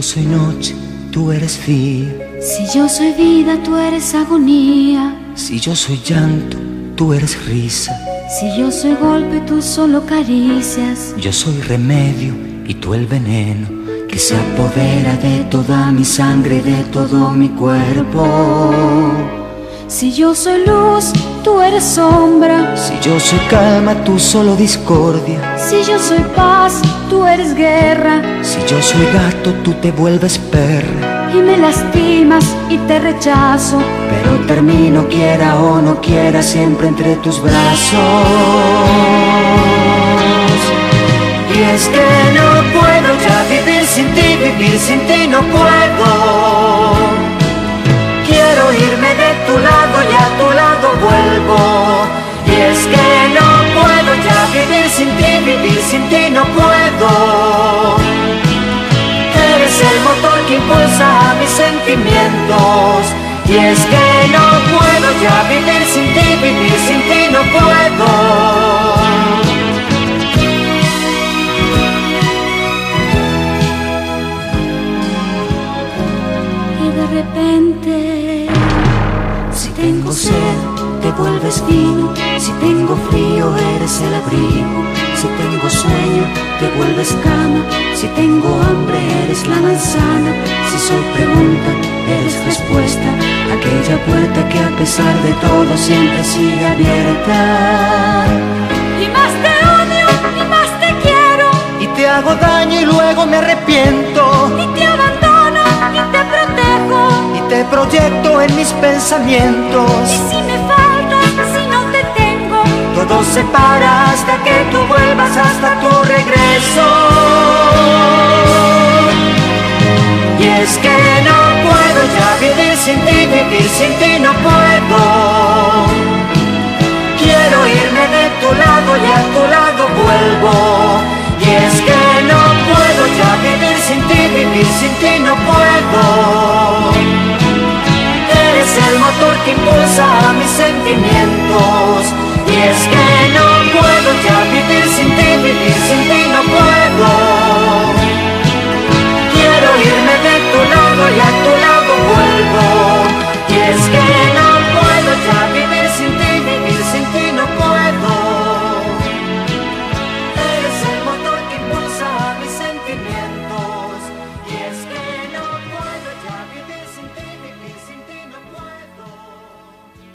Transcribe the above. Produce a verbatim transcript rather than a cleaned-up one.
soy noche, tú eres día. Si yo soy vida, tú eres agonía. Si yo soy llanto, tú eres risa. Si yo soy golpe, tú solo caricias. Yo soy remedio y tú el veneno que se apodera de toda mi sangre y de todo mi cuerpo. Si yo soy luz, tú eres sombra. Si yo soy calma, tú solo discordia. Si yo soy paz, tú eres guerra. Si yo soy gato, tú te vuelves perra. Y me lastimas y te rechazo, pero termino quiera o no quiera siempre entre tus brazos. Y es que no puedo ya vivir sin ti, vivir sin ti no puedo. Quiero irme de tu lado y a tu lado vuelvo. Y es que no puedo ya vivir sin ti, vivir sin ti no puedo. Eres el motor que impulsa a mis sentimientos. Y es que no puedo ya vivir sin ti, vivir sin ti no puedo. De repente, si tengo sed, te vuelves vino. Si tengo frío, eres el abrigo. Si tengo sueño, te vuelves cama. Si tengo hambre, eres la manzana. Si soy pregunta, eres respuesta. Aquella puerta que a pesar de todo siempre sigue abierta. Y más te odio, y más te quiero. Y te hago daño y luego me arrepiento. Y te abandono, y te protejo. Te proyecto en mis pensamientos. Y si me faltas, si no te tengo, todo se para hasta que tú vuelvas, hasta tu regreso. Y es que no puedo ya vivir sin ti, vivir sin ti no puedo. Quiero irme de tu lado y a tu lado vuelvo. Y es que no puedo ya vivir sin ti, vivir sin ti no puedo. Eres el motor que impulsa a mis sentimientos. Y es que